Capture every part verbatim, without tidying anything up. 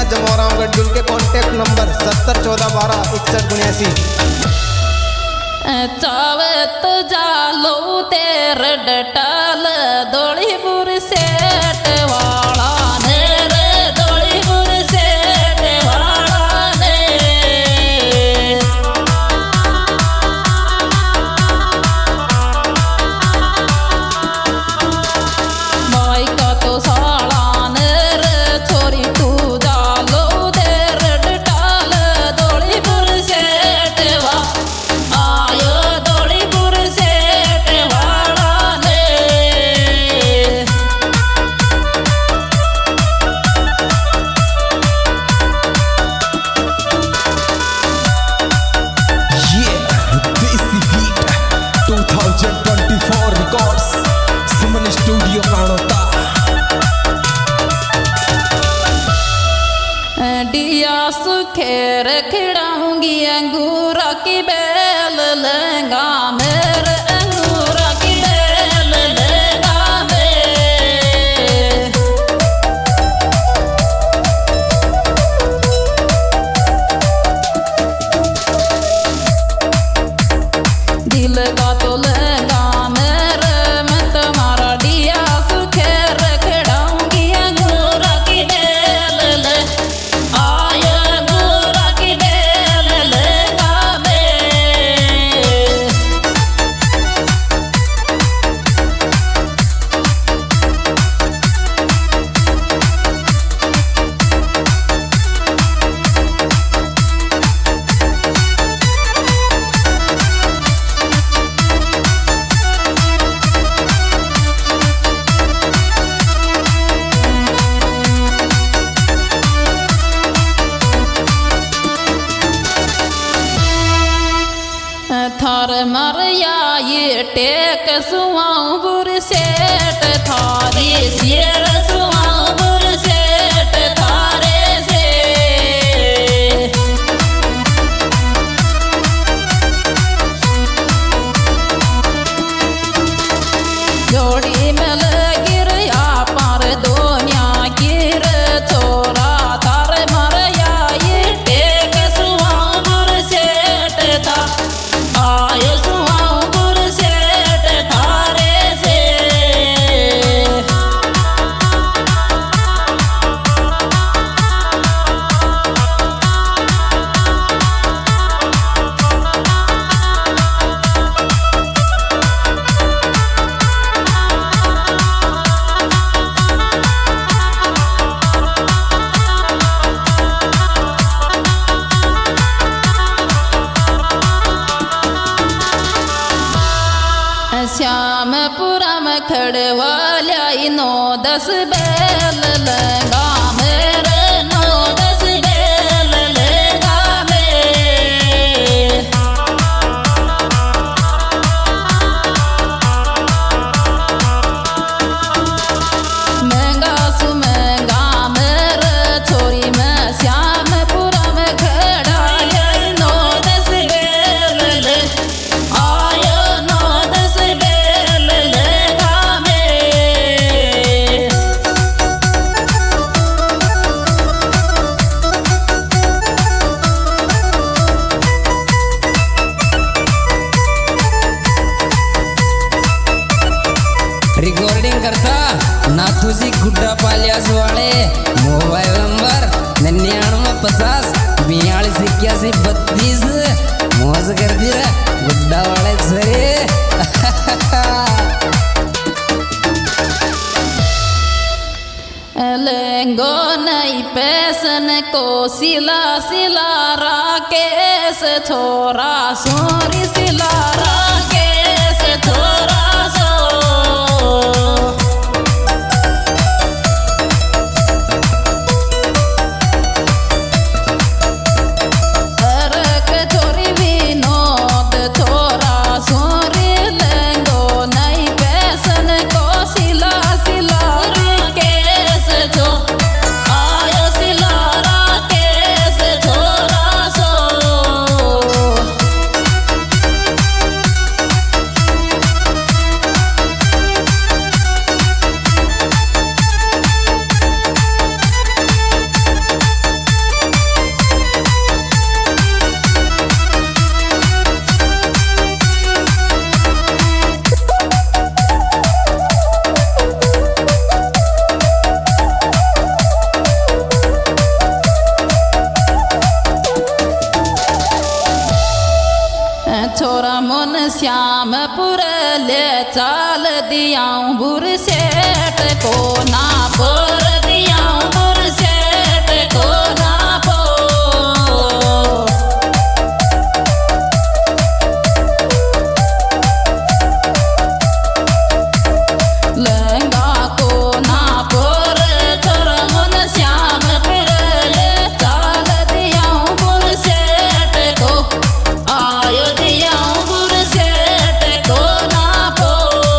जमोराव गड्डुल के contact number सत्तर चौदह बारह इकसठ उन्यासी। चावत जालो तेर डटल दौड़ीपुर सेठ वाला नेर दौड़ीपुर सेठ वाला ने भाई का तो साला नेर छोरी तू जालो तेर डटल दौड़ीपुर सेठ वाला स्टूडियो कानोता डिया सुखेर खिड़ाऊंगी अंगूरा की बेल लहंगा मेरे अंगूरा की बेल लहंगा में दिल का तो लहंगा मेरे मैं तुम्हारा डिया सुखेर खिड़ाऊंगी अंगूरा की बेल ले आय अंगूरा की बेल लहंगा में थार मरिया ये टेक सुआऊं बुर सेठ थारी सिर सुआऊं बुर सेठ थारे से जोड़ी में गिर या पर दोनिया गिर छोरा थार मरिया ये टेक सुआऊं बुर सेठ था आयो सुआऊं बुर सेठ थारे से श्यामपुरा में खड़वाल्या नौ दस बैल लहंगा मेरे नौ दस बैल लहंगा में महंगा सु महंगा मेरे छोरी में श्यामपुरा में खड़ाल्या नौ दस बैल ले आयो नौ दस बैल लहंगा में रिकॉर्डिंग करता नाथूजी गुड्डा पालियास वाले मोबाइल नंबर निन्यानवे पचास बयालीस इक्यासी बत्तीस मौज कर दी रे गुड्डा वाले सरे लेंगो नई पैसन को सिला सिला राकेश छोरा सोरी सिला राकेश छोरा सो अरक छोरी विनोद छोरा सोरी लेंगो नई पैसन को सिला सिला राकेश छो आयो सिला राकेश छोरा सो श्यामपुर ले चाल दियाऊं बुर सेठ को ना बोर दियाऊं बुर सेठ को ना पो लहंगा को ना बोर छोरा मन श्यामपुर ले चाल दियाऊं बुर सेठ को आयो दियाऊं बुर सेठ को ना पो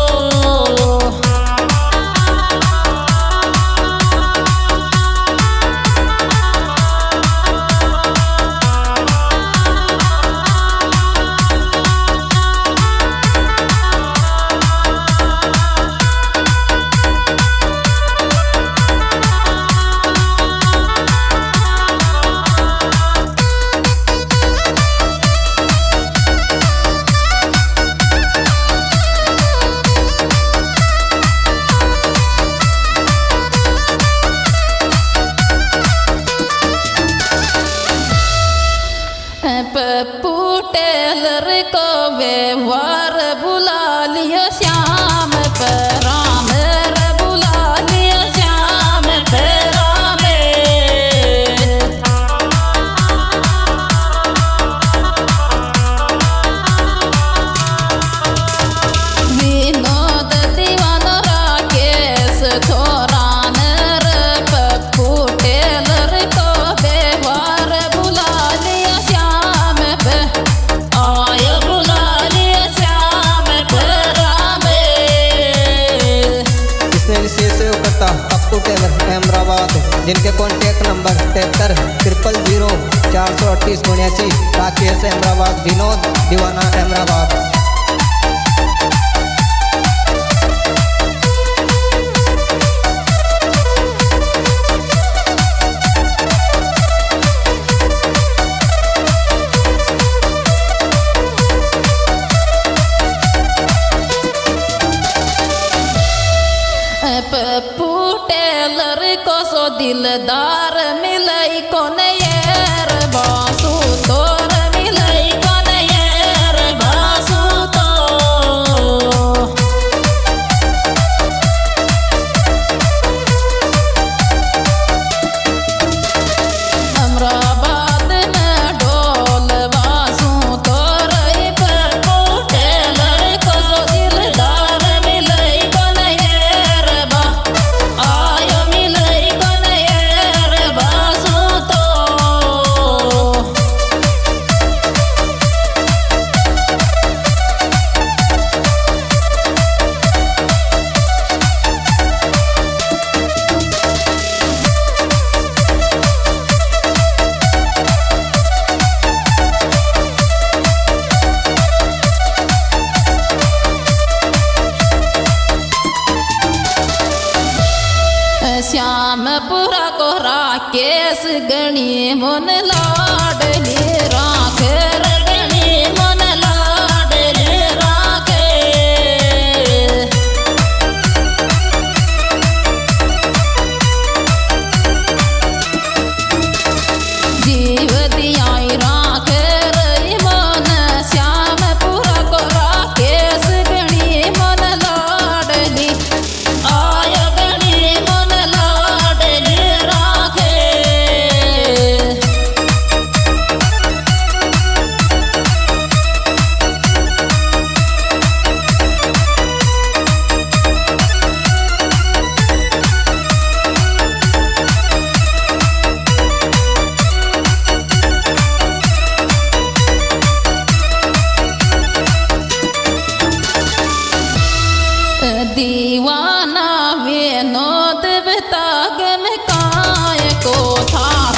पप्पू टेलर को व्यवहार बुला लियो श्याम पर राम रे बुला लियो श्याम पर राम विनोद दीवानो राकेश छोरान रे पप्पू टेलर को व्यवहार बुला लियो श्याम पे आयो बुला लियो श्याम पे राम इसने विशेष सहयोग करता पप्पू टेलर अहमदाबाद, जिनके कॉन्टैक्ट नंबर तिहत्तर ट्रिपल जीरो चार सौ अड़तीस उन्यासी। राकेश अहमदाबाद, विनोद दीवाना अहमदाबाद। पप्पू टेलर को सो दिलदार मिलई कोन यार बासु तोर मिलई कोन यार बासु तो अमराबाद में ढोल बासु तोर पप्पू टेलर को सो दिलदार मिलई कोन यार बा आयो मिलई कोन यार बासु तो श्यामपुरा को राकेश गणी मन लाडली राखे रे गणी मन लाडली राखे जीव दियाई राखे रे मन श्यामपुरा को राकेश गणी मन लाडली आयो गणी मन लाडली राखे दीवाना विनोद बताग में काय को था